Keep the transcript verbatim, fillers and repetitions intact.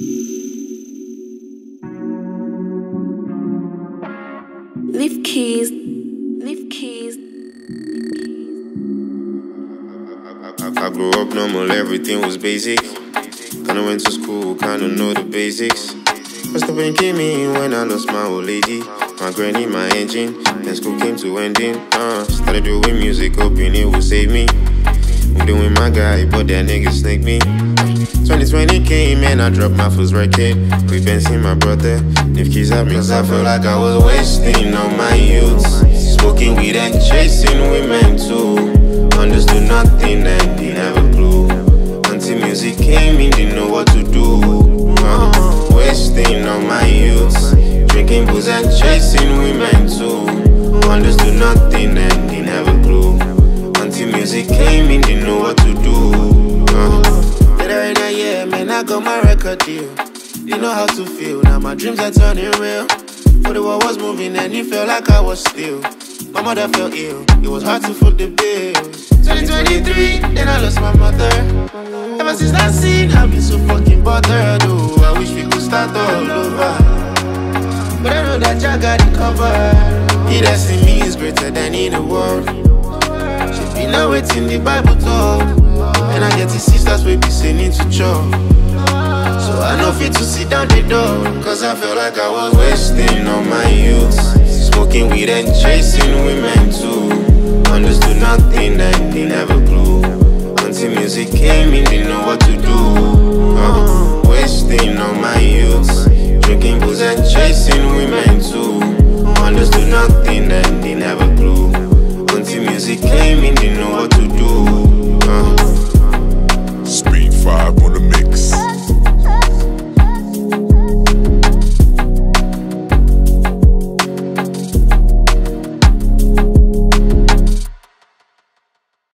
Leave keys, leave keys. I, I grew up normal, everything was basic. Kinda went to school, kinda know the basics. First the pain came in when I lost my old lady. My granny, my engine, then school came to ending. Uh, started doing music, hoping it would save me. Moved in with my guy, but that nigga snaked me. twenty twenty came and I dropped my first record. We been seeing my brother, if keys at me. Cause I felt like I was wasting all my youth. Smoking weed and chasing women too. Understood nothing and didn't have a clue. Until music came in, didn't know what to do. uh, Wasting all my youth. Drinking booze and chasing women too. Understood nothing and didn't have a clue. Until music came in, didn't know what to do. uh. Later in a year, man, I got my record deal. Didn't know how to feel, now my dreams are turning real. But the world was moving and it felt like I was still. My mother felt ill, it was hard to foot the bills. twenty twenty-three, then I lost my mother. Ever since that scene, I've been so fucking bothered. Oh, I wish we could start all over. But I know that Jah got it covered. He that's in me is greater than in the world. She's been awaiting the Bible told. And I get to sisters we be singing to church. So I know fit to sit down the door. Cause I felt like I was wasting all my youth. Smoking weed and chasing women too. Understood nothing and didn't have a clue. Until music came in, didn't know what to do.